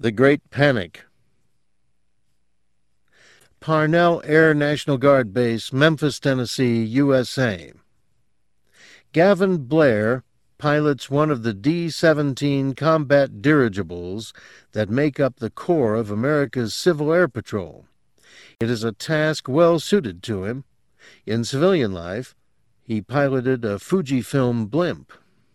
The Great Panic. Parnell Air National Guard Base, Memphis, Tennessee, USA. Gavin Blair pilots one of the D-17 combat dirigibles that make up the core of America's Civil Air Patrol. It is a task well suited to him. In civilian life, he piloted a Fujifilm blimp.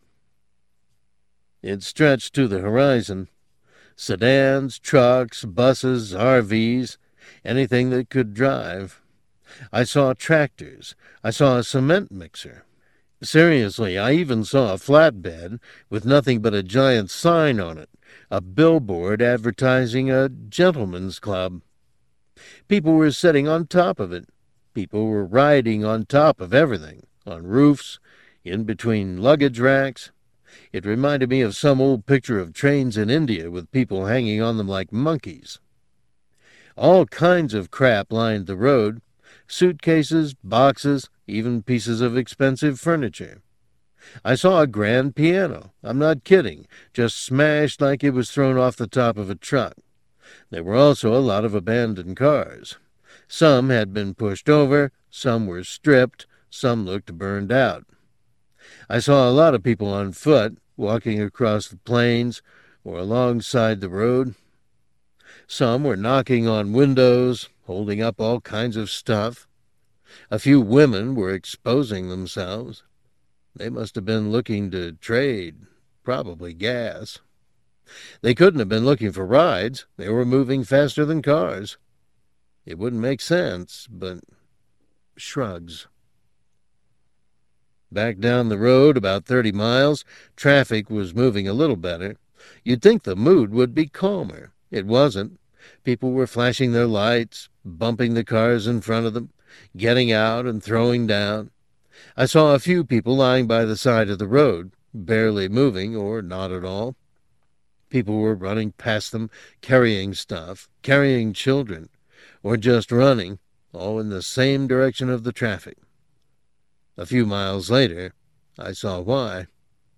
It stretched to the horizon. Sedans, trucks, buses, RVs, anything that could drive. I saw tractors. I saw a cement mixer. Seriously, I even saw a flatbed with nothing but a giant sign on it, a billboard advertising a gentleman's club. People were sitting on top of it. People were riding on top of everything, on roofs, in between luggage racks. It reminded me of some old picture of trains in India with people hanging on them like monkeys. All kinds of crap lined the road, suitcases, boxes, even pieces of expensive furniture. I saw a grand piano. I'm not kidding, just smashed like it was thrown off the top of a truck. There were also a lot of abandoned cars. Some had been pushed over, some were stripped, some looked burned out. I saw a lot of people on foot, walking across the plains or alongside the road. Some were knocking on windows, holding up all kinds of stuff. A few women were exposing themselves. They must have been looking to trade, probably gas. They couldn't have been looking for rides. They were moving faster than cars. It wouldn't make sense, but shrugs. Back down the road, about 30 miles, traffic was moving a little better. You'd think the mood would be calmer. It wasn't. People were flashing their lights, bumping the cars in front of them, getting out and throwing down. I saw a few people lying by the side of the road, barely moving or not at all. People were running past them, carrying stuff, carrying children, or just running, all in the same direction of the traffic. A few miles later, I saw why.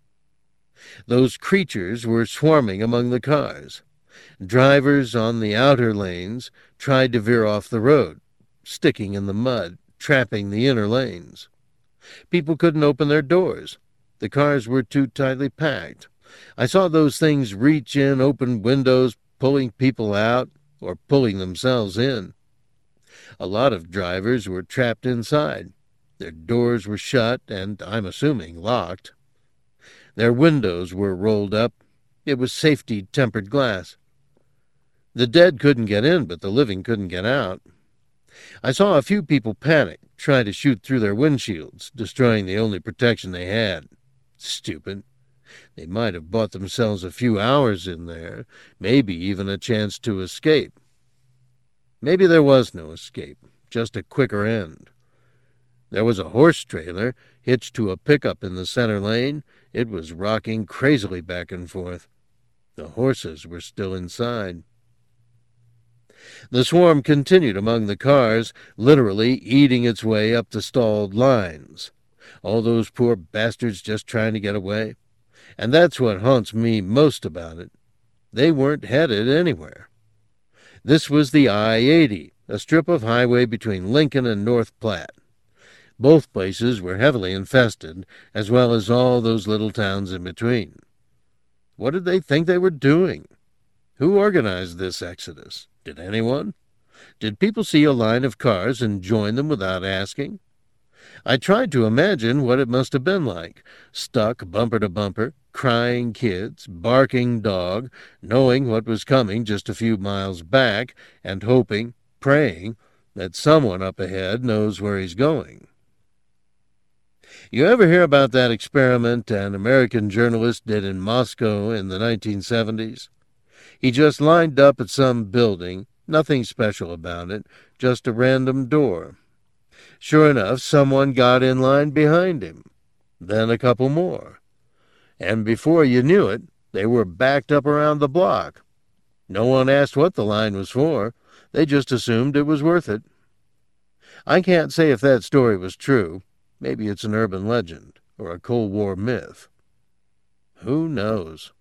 Those creatures were swarming among the cars. Drivers on the outer lanes tried to veer off the road, sticking in the mud, trapping the inner lanes. People couldn't open their doors. The cars were too tightly packed. I saw those things reach in open windows, pulling people out or pulling themselves in. A lot of drivers were trapped inside. Their doors were shut and, I'm assuming, locked. Their windows were rolled up. It was safety-tempered glass. The dead couldn't get in, but the living couldn't get out. I saw a few people panic, try to shoot through their windshields, destroying the only protection they had. Stupid. They might have bought themselves a few hours in there, maybe even a chance to escape. Maybe there was no escape, just a quicker end. There was a horse trailer hitched to a pickup in the center lane. It was rocking crazily back and forth. The horses were still inside. The swarm continued among the cars, literally eating its way up the stalled lines. All those poor bastards just trying to get away. And that's what haunts me most about it. They weren't headed anywhere. This was the I-80, a strip of highway between Lincoln and North Platte. Both places were heavily infested, as well as all those little towns in between. What did they think they were doing? Who organized this exodus? Did anyone? Did people see a line of cars and join them without asking? I tried to imagine what it must have been like, stuck bumper to bumper, crying kids, barking dog, knowing what was coming just a few miles back, and hoping, praying, that someone up ahead knows where he's going. You ever hear about that experiment an American journalist did in Moscow in the 1970s? He just lined up at some building, nothing special about it, just a random door. Sure enough, someone got in line behind him, then a couple more. And before you knew it, they were backed up around the block. No one asked what the line was for. They just assumed it was worth it. I can't say if that story was true. Maybe it's an urban legend or a Cold War myth. Who knows?